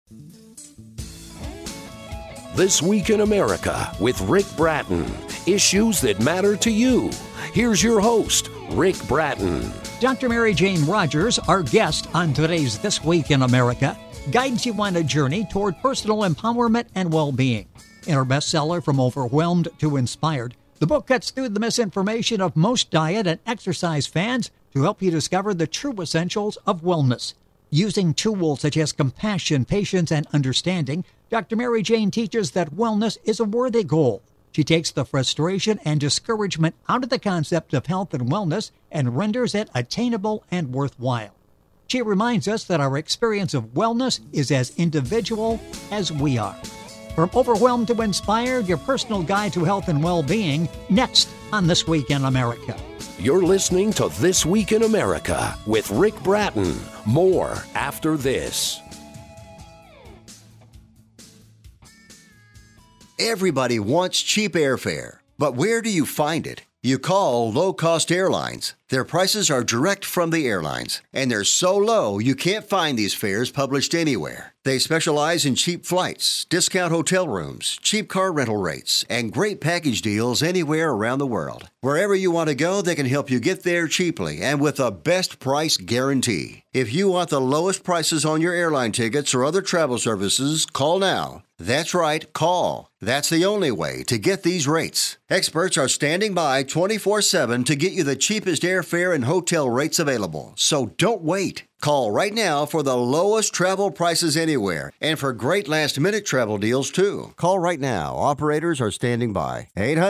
This Week in America with Rick Bratton. Issues that matter to you. Here's your host, Rick Bratton. Dr. Mary Jane Rogers, our guest on today's This Week in America, guides you on a journey toward personal empowerment and well-being. In her bestseller, From Overwhelmed to Inspired, the book cuts through the misinformation of most diet and exercise fads to help you discover the true essentials of wellness. Using tools such as compassion, patience, and understanding, Dr. Mary Jane teaches that wellness is a worthy goal. She takes the frustration and discouragement out of the concept of health and wellness and renders it attainable and worthwhile. She reminds us that our experience of wellness is as individual as we are. From Overwhelmed to Inspired, your personal guide to health and well-being, next on This Week in America. You're listening to This Week in America with Rick Bratton. More after this. Everybody wants cheap airfare, but where do you find it? You call low-cost airlines. Their prices are direct from the airlines, and they're so low you can't find these fares published anywhere. They specialize in cheap flights, discount hotel rooms, cheap car rental rates, and great package deals anywhere around the world. Wherever you want to go, they can help you get there cheaply and with a best price guarantee. If you want the lowest prices on your airline tickets or other travel services, call now. That's right, call. That's the only way to get these rates. Experts are standing by 24/7 to get you the cheapest airfare and hotel rates available. So don't wait. Call right now for the lowest travel prices anywhere and for great last-minute travel deals, too. Call right now. Operators are standing by.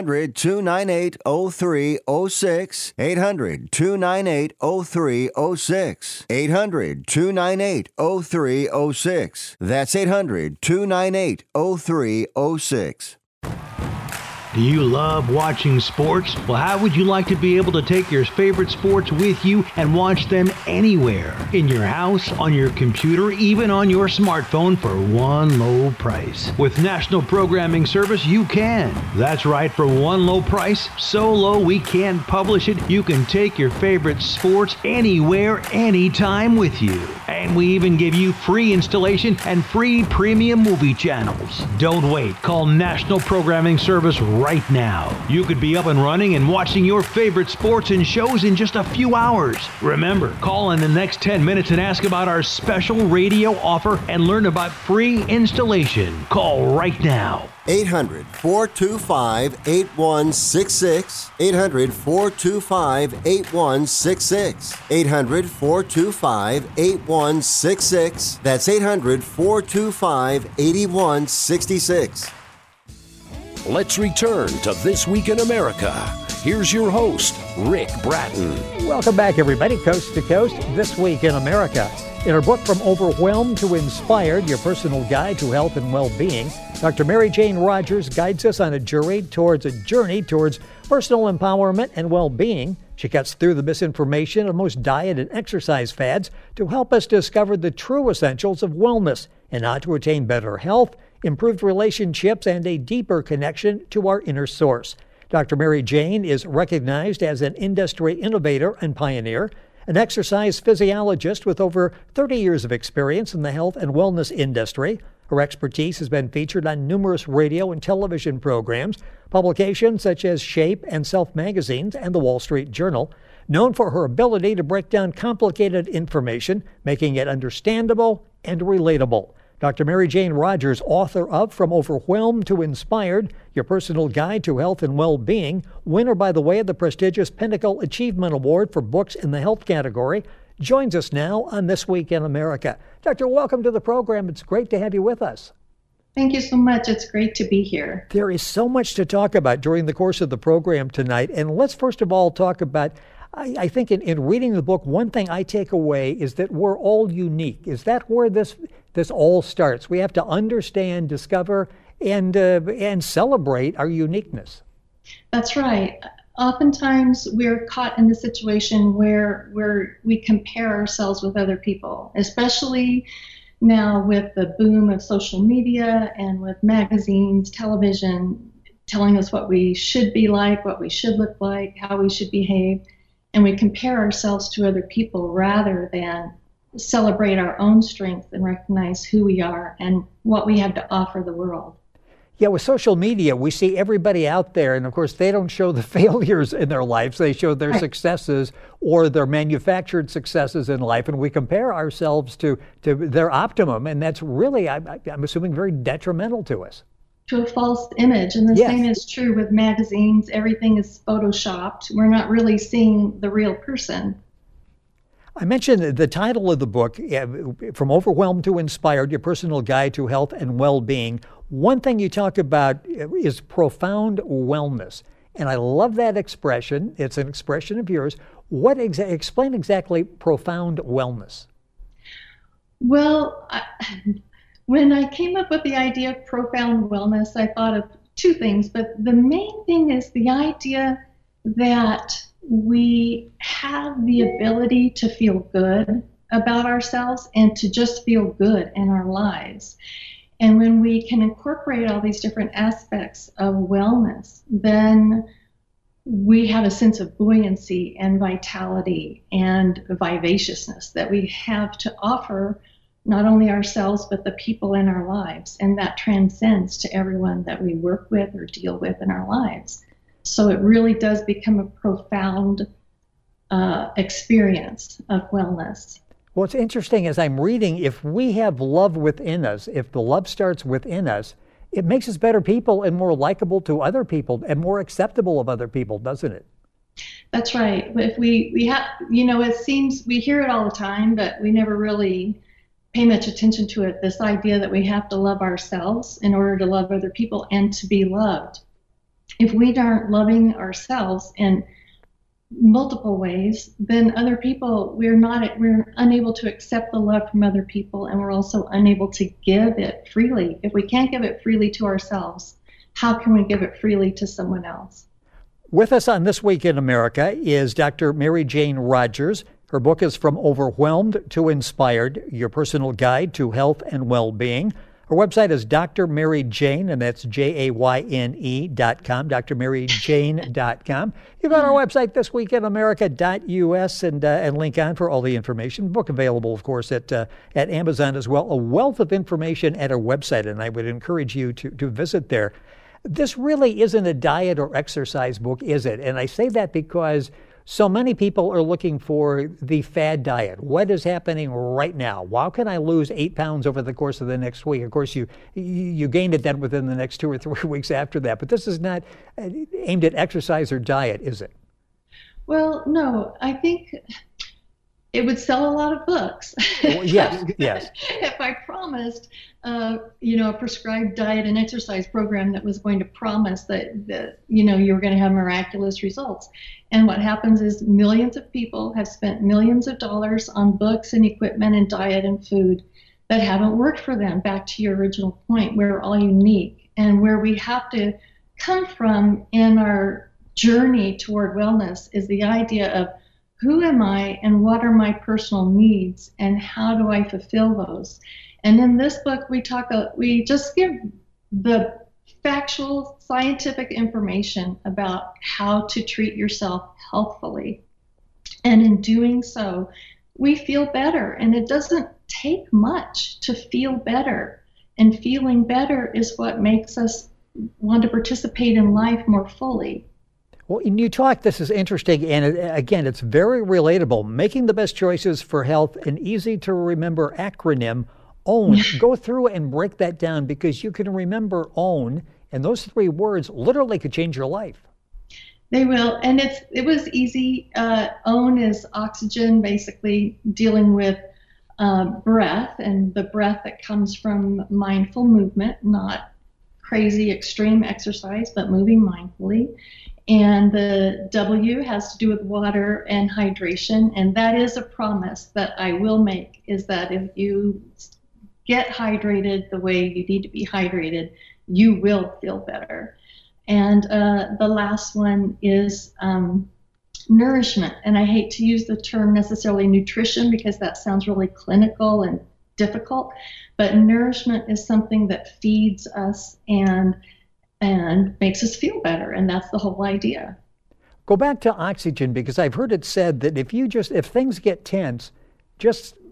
800-298-0306. 800-298-0306. 800-298-0306. That's 800-298-0306. Do you love watching sports? Well, how would you like to be able to take your favorite sports with you and watch them anywhere? In your house, on your computer, even on your smartphone for one low price. With National Programming Service, you can. That's right, for one low price, so low we can't publish it, you can take your favorite sports anywhere, anytime with you. And we even give you free installation and free premium movie channels. Don't wait. Call National Programming Service right now. You could be up and running and watching your favorite sports and shows in just a few hours. Remember, call in the next 10 minutes and ask about our special radio offer and learn about free installation. Call right now. 800-425-8166. 800-425-8166. 800-425-8166. That's 800-425-8166. Let's return to This Week in America. Here's your host, Rick Bratton. Welcome back, everybody, coast to coast, This Week in America. In her book, From Overwhelmed to Inspired, your personal guide to health and well-being, Dr. Mary Jane Rogers guides us on a journey towards personal empowerment and well-being. She cuts through the misinformation of most diet and exercise fads to help us discover the true essentials of wellness and how to attain better health, improved relationships, and a deeper connection to our inner source. Dr. Mary Jane is recognized as an industry innovator and pioneer, an exercise physiologist with over 30 years of experience in the health and wellness industry. Her expertise has been featured on numerous radio and television programs, publications such as Shape and Self magazines and the Wall Street Journal. Known for her ability to break down complicated information, making it understandable and relatable. Dr. Mary Jane Rogers, author of From Overwhelmed to Inspired, your personal guide to health and well-being, winner, by the way, of the prestigious Pinnacle Achievement Award for books in the health category, joins us now on This Week in America. Doctor, welcome to the program. It's great to have you with us. Thank you so much. It's great to be here. There is so much to talk about during the course of the program tonight. And let's first of all talk about, I think in reading the book, one thing I take away is that we're all unique. Is that where this all starts? We have to understand, discover, and celebrate our uniqueness. That's right. Oftentimes we're caught in the situation where we compare ourselves with other people, especially now with the boom of social media and with magazines, television, telling us what we should be like, what we should look like, how we should behave. And we compare ourselves to other people rather than celebrate our own strength and recognize who we are and what we have to offer the world. Yeah, with social media, we see everybody out there, and of course, they don't show the failures in their lives. They show their successes or their manufactured successes in life, and we compare ourselves to their optimum, and that's really, I'm assuming, very detrimental to us. To a false image, and the same is true with magazines. Everything is photoshopped. We're not really seeing the real person. I mentioned the title of the book, From Overwhelmed to Inspired, Your Personal Guide to Health and Well-Being. One thing you talk about is profound wellness. And I love that expression. It's an expression of yours. Explain exactly profound wellness. Well, when I came up with the idea of profound wellness, I thought of two things. But the main thing is the idea that we have the ability to feel good about ourselves and to just feel good in our lives. And when we can incorporate all these different aspects of wellness, then we have a sense of buoyancy and vitality and vivaciousness that we have to offer not only ourselves, but the people in our lives. And that transcends to everyone that we work with or deal with in our lives. So it really does become a profound experience of wellness. What's interesting as I'm reading, if we have love within us, if the love starts within us, it makes us better people and more likable to other people and more acceptable of other people, doesn't it? That's right. If we have, it seems we hear it all the time, but we never really pay much attention to it. This idea that we have to love ourselves in order to love other people and to be loved. If we aren't loving ourselves in multiple ways, then other people, we're unable to accept the love from other people, and we're also unable to give it freely. If we can't give it freely to ourselves, how can we give it freely to someone else? With us on This Week in America is Dr. Mary Jane Rodgers. Her book is From Overwhelmed to Inspired, Your Personal Guide to Health and Well-Being. Her website is Dr. Mary Jane, and that's JAYNE.com, drmaryjane.com. You go to our website, thisweekinamerica.us, and link on for all the information. Book available, of course, at Amazon as well. A wealth of information at our website, and I would encourage you to visit there. This really isn't a diet or exercise book, is it? And I say that because so many people are looking for the fad diet. What is happening right now? How can I lose 8 pounds over the course of the next week? Of course, you gained it then within the next 2 or 3 weeks after that. But this is not aimed at exercise or diet, is it? Well, no. I think it would sell a lot of books. Well, yes. If I promised, a prescribed diet and exercise program that was going to promise that you were going to have miraculous results. And what happens is millions of people have spent millions of dollars on books and equipment and diet and food that haven't worked for them. Back to your original point, we're all unique, and where we have to come from in our journey toward wellness is the idea of who am I and what are my personal needs and how do I fulfill those? And in this book, we just give the factual scientific information about how to treat yourself healthfully. And in doing so, we feel better. And it doesn't take much to feel better. And feeling better is what makes us want to participate in life more fully. Well, and you talk, this is interesting, and again, it's very relatable. Making the best choices for health, an easy to remember acronym, OWN. Go through and break that down because you can remember OWN, and those 3 words literally could change your life. They will, and it was easy. OWN is oxygen, basically dealing with breath, and the breath that comes from mindful movement, not crazy extreme exercise, but moving mindfully. And the W has to do with water and hydration. And that is a promise that I will make, is that if you get hydrated the way you need to be hydrated, you will feel better. And the last one is nourishment. And I hate to use the term necessarily nutrition because that sounds really clinical and difficult. But nourishment is something that feeds us and makes us feel better, and that's the whole idea. Go back to oxygen because I've heard it said that if things get tense, just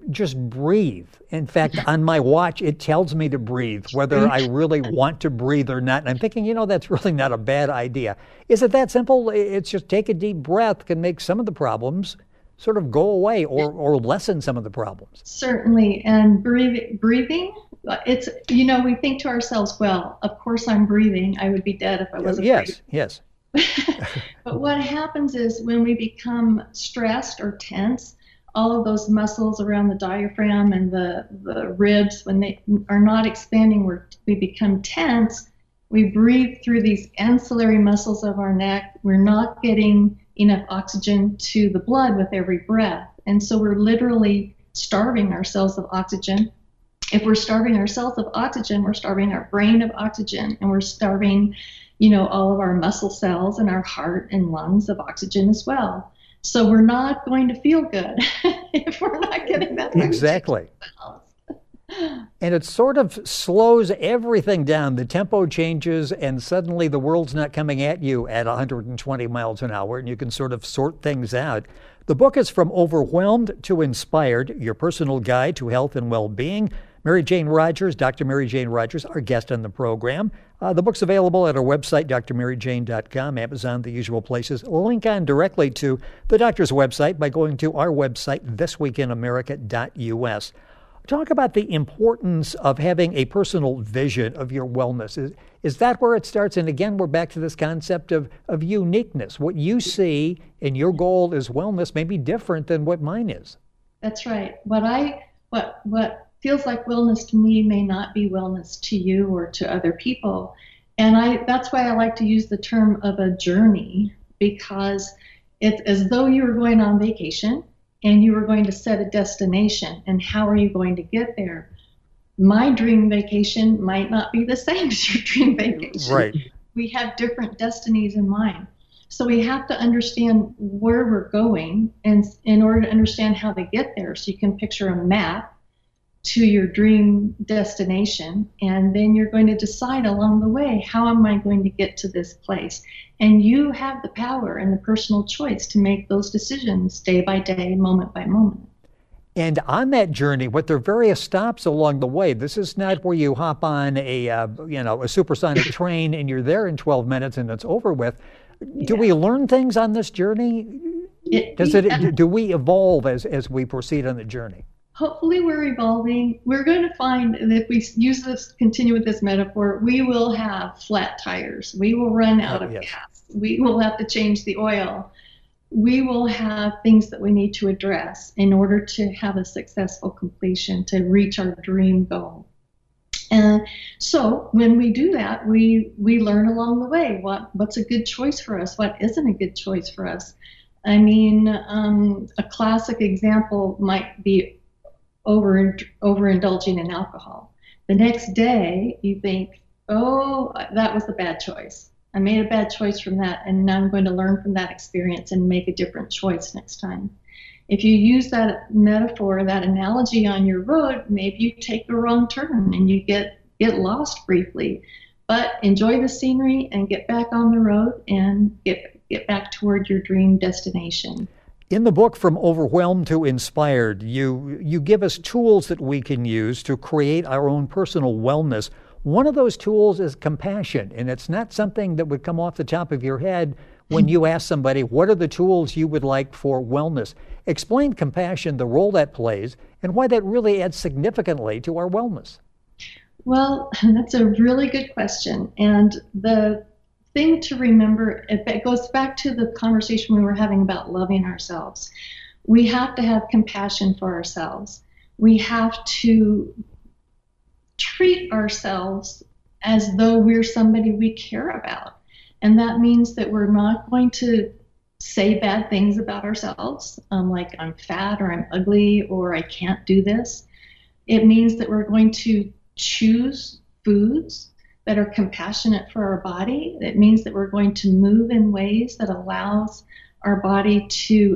just breathe. In fact, on my watch, it tells me to breathe, whether I really want to breathe or not. And I'm thinking, that's really not a bad idea. Is it that simple? It's just take a deep breath can make some of the problems sort of go away or lessen some of the problems. Certainly. And breathing, it's, we think to ourselves, well, of course I'm breathing. I would be dead if I wasn't breathing. Yes. But what happens is when we become stressed or tense, all of those muscles around the diaphragm and the ribs, when they are not expanding, we become tense. We breathe through these ancillary muscles of our neck. We're not getting enough oxygen to the blood with every breath. And so we're literally starving ourselves of oxygen. If we're starving ourselves of oxygen, we're starving our brain of oxygen, and we're starving all of our muscle cells and our heart and lungs of oxygen as well. So we're not going to feel good if we're not getting that. Exactly. And it sort of slows everything down. The tempo changes, and suddenly the world's not coming at you at 120 miles an hour, and you can sort of sort things out. The book is From Overwhelmed to Inspired, Your Personal Guide to Health and Well-Being. Mary Jane Rodgers, Dr. Mary Jane Rodgers, our guest on the program. The book's available at our website, drmaryjane.com, Amazon, the usual places. Link on directly to the doctor's website by going to our website, thisweekinamerica.us. Talk about the importance of having a personal vision of your wellness. Is that where it starts? And again, we're back to this concept of uniqueness. What you see and your goal is wellness may be different than what mine is. That's right. What feels like wellness to me may not be wellness to you or to other people. And that's why I like to use the term of a journey, because it's as though you were going on vacation and you were going to set a destination, and how are you going to get there? My dream vacation might not be the same as your dream vacation. Right. We have different destinies in mind. So we have to understand where we're going, and in order to understand how to get there, so you can picture a map to your dream destination, and then you're going to decide along the way, how am I going to get to this place? And you have the power and the personal choice to make those decisions day by day, moment by moment. And on that journey, with their various stops along the way, this is not where you hop on a supersonic train and you're there in 12 minutes and it's over with. Do we learn things on this journey? Do we evolve as we proceed on the journey? Hopefully we're evolving. We're going to find that if we continue with this metaphor, we will have flat tires. We will run out of gas. We will have to change the oil. We will have things that we need to address in order to have a successful completion, to reach our dream goal. And so when we do that, we learn along the way what's a good choice for us, what isn't a good choice for us. I mean, a classic example might be overindulging in alcohol. The next day, you think, oh, that was a bad choice. I made a bad choice from that, and now I'm going to learn from that experience and make a different choice next time. If you use that metaphor, that analogy on your road, maybe you take the wrong turn and you get lost briefly. But enjoy the scenery and get back on the road and get back toward your dream destination. In the book, From Overwhelmed to Inspired, you give us tools that we can use to create our own personal wellness. One of those tools is compassion, and it's not something that would come off the top of your head when you ask somebody, what are the tools you would like for wellness? Explain compassion, the role that plays, and why that really adds significantly to our wellness. Well, that's a really good question. And the thing to remember, it goes back to the conversation we were having about loving ourselves. We have to have compassion for ourselves. We have to treat ourselves as though we're somebody we care about. And that means that we're not going to say bad things about ourselves, like I'm fat or I'm ugly or I can't do this. It means that we're going to choose foods that are compassionate for our body. It means that we're going to move in ways that allows our body to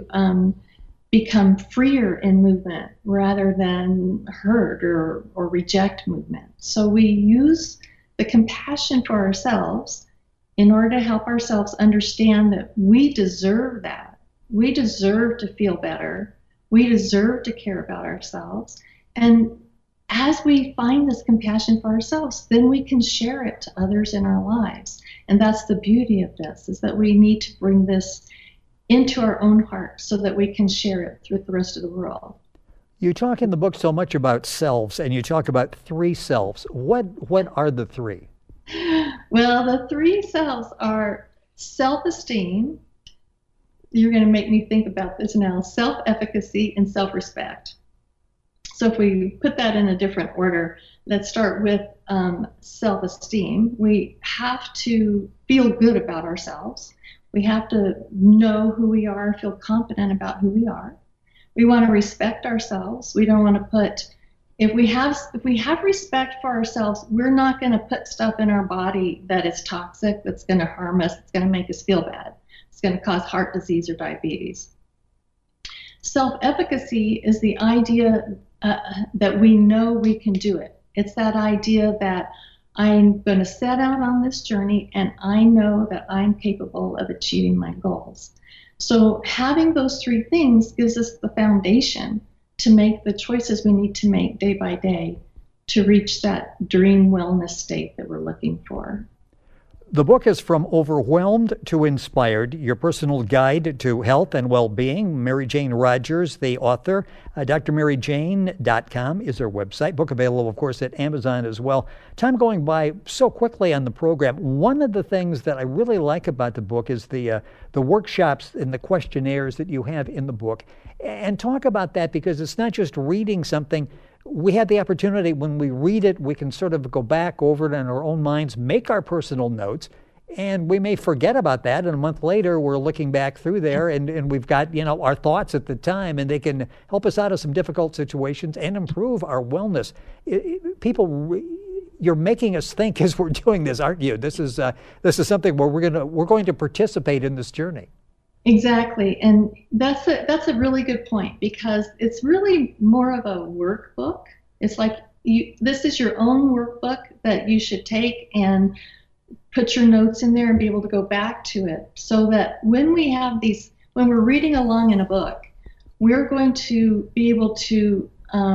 become freer in movement rather than hurt or reject movement. So we use the compassion for ourselves in order to help ourselves understand that we deserve that. We deserve to feel better. We deserve to care about ourselves. And as we find this compassion for ourselves, then we can share it to others in our lives. And that's the beauty of this, is that we need to bring this into our own heart so that we can share it with the rest of the world. You talk in the book so much about selves, and you talk about 3 selves. What are the 3? Well, the 3 selves are self-esteem. You're going to make me think about this now. Self-efficacy and self-respect. So if we put that in a different order, let's start with self-esteem. We have to feel good about ourselves. We have to know who we are, feel confident about who we are. We want to respect ourselves. We don't want to put, if we have respect for ourselves, we're not going to put stuff in our body that is toxic, that's going to harm us, that's going to make us feel bad. It's going to cause heart disease or diabetes. Self-efficacy is the idea that we know we can do it. It's that idea that I'm going to set out on this journey and I know that I'm capable of achieving my goals. So having those 3 things gives us the foundation to make the choices we need to make day by day to reach that dream wellness state that we're looking for. The book is From Overwhelmed to Inspired, your personal guide to health and well-being. Mary Jane Rodgers, the author. drmaryjane.com is her website. Book available, of course, at Amazon as well. Time going by so quickly on the program. One of the things that I really like about the book is the workshops and the questionnaires that you have in the book. And talk about that, because it's not just reading something. We have the opportunity, when we read it, we can sort of go back over it in our own minds, make our personal notes, and we may forget about that. And a month later, we're looking back through there, and we've got, our thoughts at the time, and they can help us out of some difficult situations and improve our wellness. People, you're making us think as we're doing this, aren't you? This is something where we're going to participate in this journey. Exactly, and that's a really good point, because it's really more of a workbook. It's like this is your own workbook that you should take and put your notes in there and be able to go back to it, so that when we're reading along in a book, we're going to be able to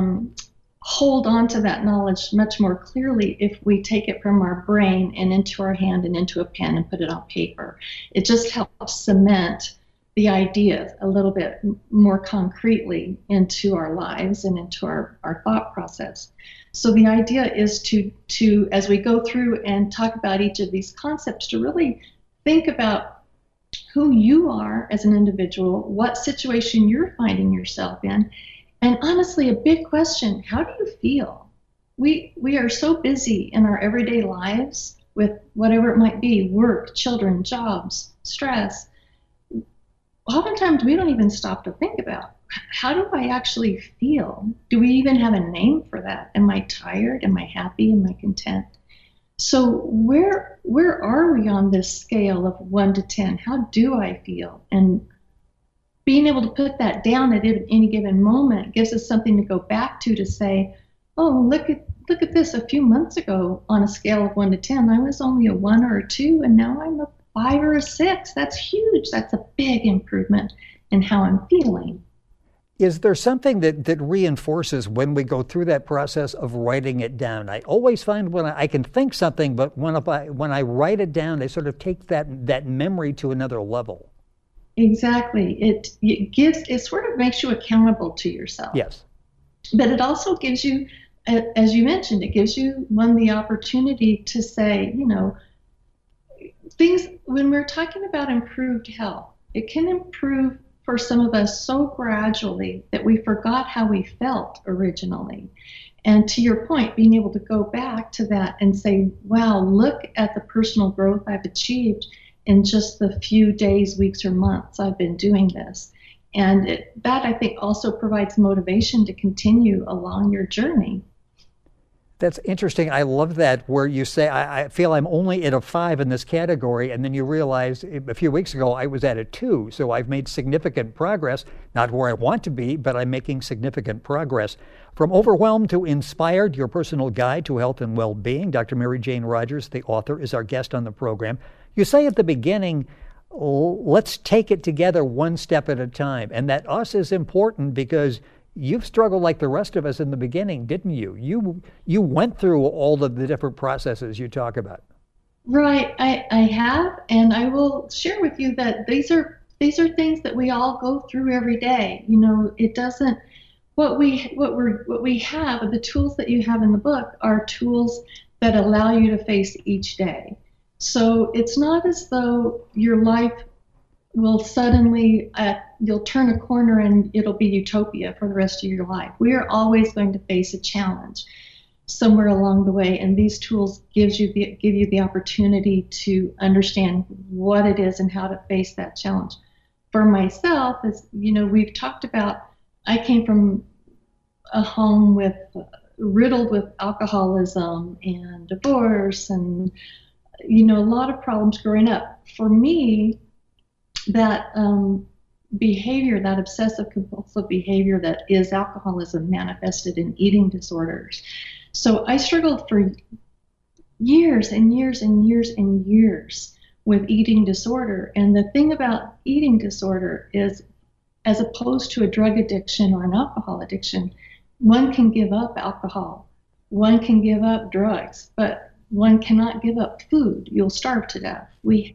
hold on to that knowledge much more clearly if we take it from our brain and into our hand and into a pen and put it on paper. It just helps cement the ideas a little bit more concretely into our lives and into our thought process. So the idea is to as we go through and talk about each of these concepts, to really think about who you are as an individual, what situation you're finding yourself in, and honestly, a big question: how do you feel? We are so busy in our everyday lives with whatever it might be, work, children, jobs, stress. Oftentimes we don't even stop to think about, how do I actually feel? Do we even have a name for that? Am I tired? Am I happy? Am I content? So where are we on this scale of 1 to 10? How do I feel? And being able to put that down at any given moment gives us something to go back to say, oh, look at this. A few months ago, on a scale of 1 to 10, I was only a 1 or a 2, and now I'm a 5 or a 6. That's huge. That's a big improvement in how I'm feeling. Is there something that reinforces when we go through that process of writing it down? I always find when I can think something, but when I write it down, I sort of take that memory to another level. Exactly. It sort of makes you accountable to yourself. Yes. But it also gives you, as you mentioned, it gives you the opportunity to say, things, when we're talking about improved health, it can improve for some of us so gradually that we forgot how we felt originally. And to your point, being able to go back to that and say, wow, look at the personal growth I've achieved in just the few days, weeks, or months I've been doing this. And that, I think, also provides motivation to continue along your journey. That's interesting. I love that, where you say, I feel I'm only at a 5 in this category, and then you realize a few weeks ago I was at a 2. So I've made significant progress, not where I want to be, but I'm making significant progress. From Overwhelmed to Inspired, your personal guide to health and well-being. Dr. Mary Jane Rodgers, the author, is our guest on the program. You say at the beginning, let's take it together one step at a time. And that us is important because you've struggled like the rest of us in the beginning, didn't you? You went through all of the different processes you talk about. Right, I have, and I will share with you that these are things that we all go through every day. It doesn't. What we have, the tools that you have in the book, are tools that allow you to face each day. So it's not as though your life will suddenly, you'll turn a corner and it'll be utopia for the rest of your life. We are always going to face a challenge somewhere along the way, and these tools give you the opportunity to understand what it is and how to face that challenge. For myself, as we've talked about, I came from a home riddled with alcoholism and divorce and a lot of problems growing up. For me, that behavior, that obsessive compulsive behavior that is alcoholism, manifested in eating disorders. So I struggled for years and years and years and years with eating disorder. And the thing about eating disorder is, as opposed to a drug addiction or an alcohol addiction, one can give up alcohol, one can give up drugs, but one cannot give up food. You'll starve to death.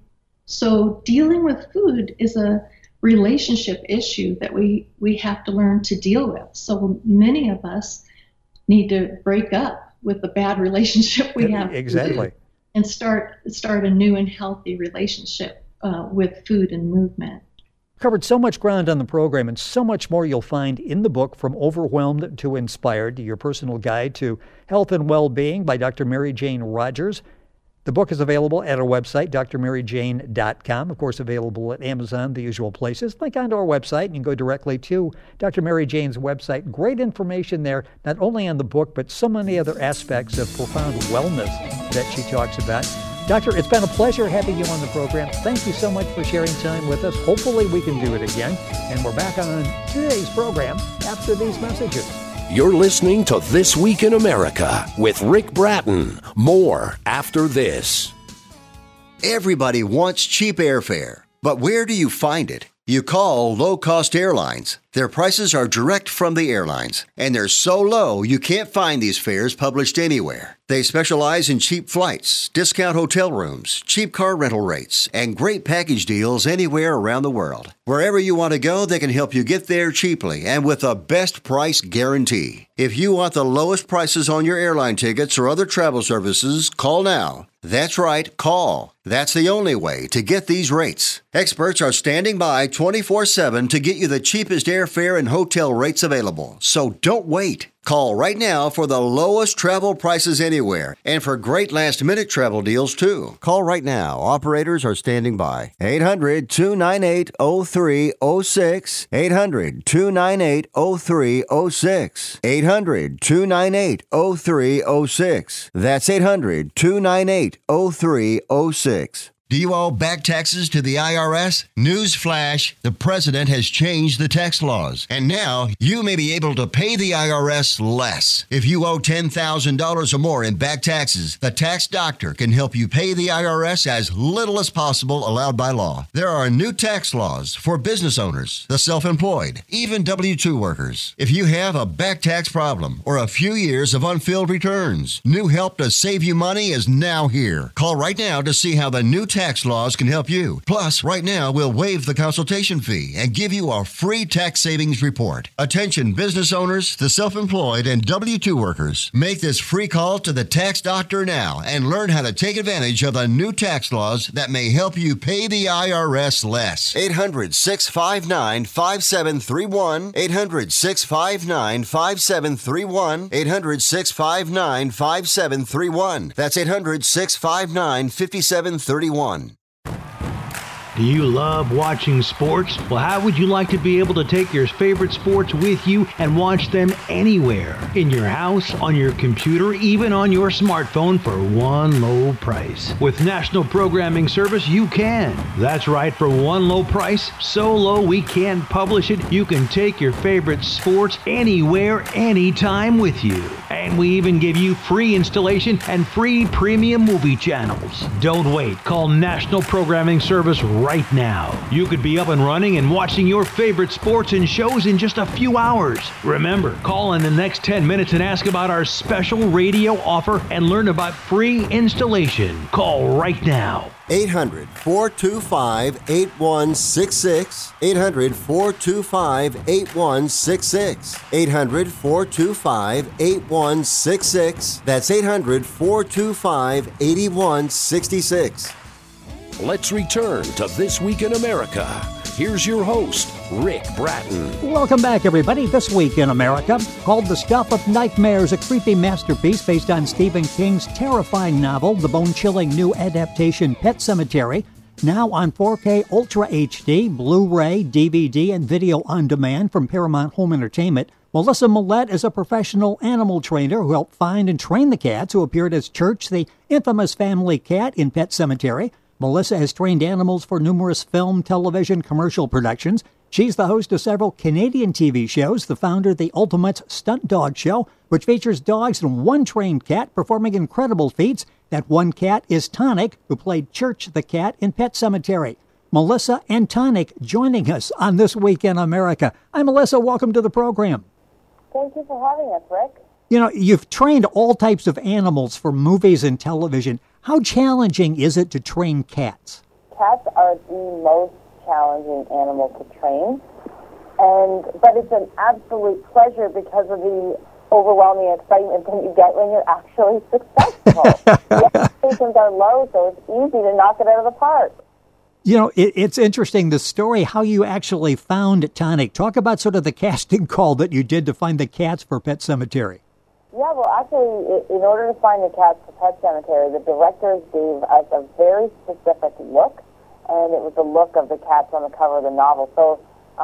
So dealing with food is a relationship issue that we have to learn to deal with. So many of us need to break up with the bad relationship we have exactly, and start a new and healthy relationship with food and movement. Covered so much ground on the program, and so much more you'll find in the book, From Overwhelmed to Inspired, your personal guide to health and well-being by Dr. Mary Jane Rodgers. The book is available at our website, drmaryjane.com. Of course, available at Amazon, the usual places. Link onto our website, and you can go directly to Dr. Mary Jane's website. Great information there, not only on the book, but so many other aspects of profound wellness that she talks about. Doctor, it's been a pleasure having you on the program. Thank you so much for sharing time with us. Hopefully we can do it again. And we're back on today's program after these messages. You're listening to This Week in America with Rick Bratton. More after this. Everybody wants cheap airfare, but where do you find it? You call Low Cost Airlines. Their prices are direct from the airlines, and they're so low you can't find these fares published anywhere. They specialize in cheap flights, discount hotel rooms, cheap car rental rates, and great package deals anywhere around the world. Wherever you want to go, they can help you get there cheaply and with a best price guarantee. If you want the lowest prices on your airline tickets or other travel services, call now. That's right, call. That's the only way to get these rates. Experts are standing by 24/7 to get you the cheapest airfare and hotel rates available. So don't wait. Call right now for the lowest travel prices anywhere and for great last-minute travel deals, too. Call right now. Operators are standing by. 800-298-0306. 800-298-0306. 800-298-0306. That's 800-298-0306. Do you owe back taxes to the IRS? Newsflash, the president has changed the tax laws, and now you may be able to pay the IRS less. If you owe $10,000 or more in back taxes, the tax doctor can help you pay the IRS as little as possible allowed by law. There are new tax laws for business owners, the self-employed, even W-2 workers. If you have a back tax problem or a few years of unfilled returns, new help to save you money is now here. Call right now to see how the new tax laws can help you. Plus, right now, we'll waive the consultation fee and give you a free tax savings report. Attention business owners, the self-employed, and W-2 workers. Make this free call to the tax doctor now and learn how to take advantage of the new tax laws that may help you pay the IRS less. 800-659-5731. 800-659-5731. 800-659-5731. That's 800-659-5731. Do you love watching sports? Well, how would you like to be able to take your favorite sports with you and watch them anywhere? In your house, on your computer, even on your smartphone for one low price. With National Programming Service, you can. That's right, for one low price, so low we can't publish it, you can take your favorite sports anywhere, anytime with you. And we even give you free installation and free premium movie channels. Don't wait. Call National Programming Service right right now. You could be up and running and watching your favorite sports and shows in just a few hours. Remember, call in the next 10 minutes and ask about our special radio offer and learn about free installation. Call right now. 800-425-8166. 800-425-8166. 800-425-8166. That's 800-425-8166. Let's return to This Week in America. Here's your host, Rick Bratton. Welcome back, everybody. This Week in America, called The Stuff of Nightmares, a creepy masterpiece based on Stephen King's terrifying novel, the bone-chilling new adaptation Pet Sematary, now on 4K Ultra HD, Blu-ray, DVD, and video on demand from Paramount Home Entertainment. Melissa Millette is a professional animal trainer who helped find and train the cats who appeared as Church, the infamous family cat in Pet Sematary. Melissa has trained animals for numerous film, television, commercial productions. She's the host of several Canadian TV shows, the founder of the Ultimate Stunt Dog Show, which features dogs and one trained cat performing incredible feats. That one cat is Tonic, who played Church the cat in Pet Sematary. Melissa and Tonic joining us on This Week in America. Hi, Melissa. Welcome to the program. Thank you for having us, Rick. You know, you've trained all types of animals for movies and television. How challenging is it to train cats? Cats are the most challenging animal to train, but it's an absolute pleasure because of the overwhelming excitement that you get when you're actually successful. The expectations are low, so it's easy to knock it out of the park. You know, it's interesting, the story, how you actually found Tonic. Talk about sort of the casting call that you did to find the cats for Pet Sematary. Yeah, well, actually, in order to find the cats for Pet Sematary, the directors gave us a very specific look, and it was the look of the cats on the cover of the novel. So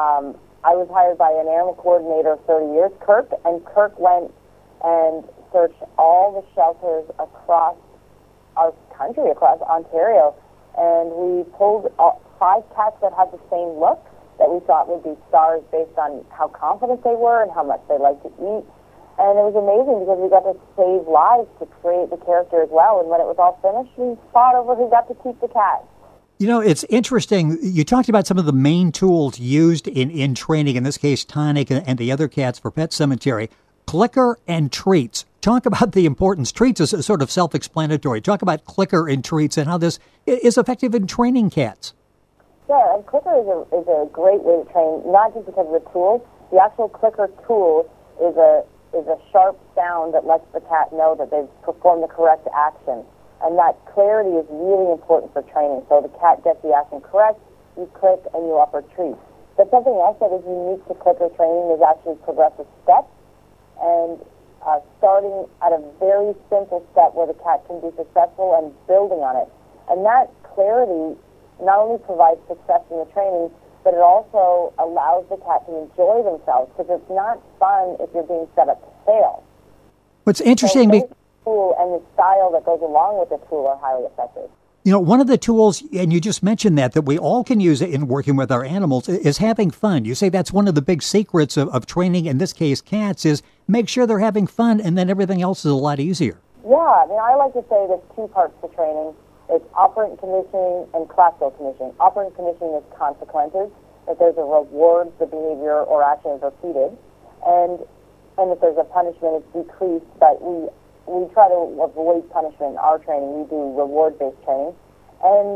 I was hired by an animal coordinator of 30 years, Kirk, and Kirk went and searched all the shelters across our country, across Ontario, and we pulled 5 cats that had the same look that we thought would be stars based on how confident they were and how much they liked to eat. And it was amazing because we got to save lives to create the character as well. And when it was all finished, we fought over who got to keep the cat. You know, it's interesting. You talked about some of the main tools used in training, in this case, Tonic and the other cats for Pet Sematary. Clicker and treats. Talk about the importance. Treats is sort of self-explanatory. Talk about clicker and treats and how this is effective in training cats. Yeah, and clicker is a great way to train, not just because of the tools. The actual clicker tool is a sharp sound that lets the cat know that they've performed the correct action. And that clarity is really important for training. So the cat gets the action correct, you click, and you offer treats. But something else that is unique to clicker training is actually progressive steps, and starting at a very simple step where the cat can be successful and building on it. And that clarity not only provides success in the training, but it also allows the cat to enjoy themselves, because it's not fun if you're being set up to fail. What's interesting... So the tool and the style that goes along with the tool are highly effective. You know, one of the tools, and you just mentioned that we all can use in working with our animals, is having fun. You say that's one of the big secrets of training, in this case cats, is make sure they're having fun, and then everything else is a lot easier. Yeah, I mean, I like to say there's 2 parts to training. It's operant conditioning and classical conditioning. Operant conditioning is consequences, that there's a reward, the behavior or action is repeated, and if there's a punishment, it's decreased, but we try to avoid punishment in our training. We do reward-based training. And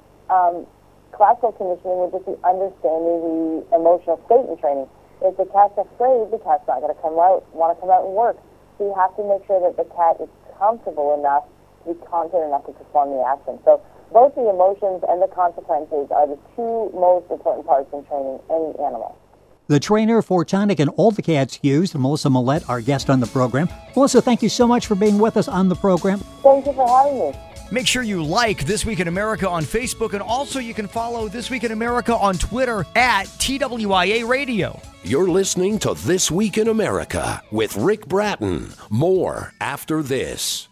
classical conditioning would just be understanding the emotional state in training. If the cat's afraid, the cat's not going to want to come out and work. So you have to make sure that the cat is comfortable enough to be confident enough to perform the action. So both the emotions and the consequences are the 2 most important parts in training any animal. The trainer for Tonic and all the cats used, Melissa Millette, our guest on the program. Melissa, thank you so much for being with us on the program. Thank you for having me. Make sure you like This Week in America on Facebook, and also you can follow This Week in America on Twitter at TWIA Radio. You're listening to This Week in America with Rick Bratton. More after this.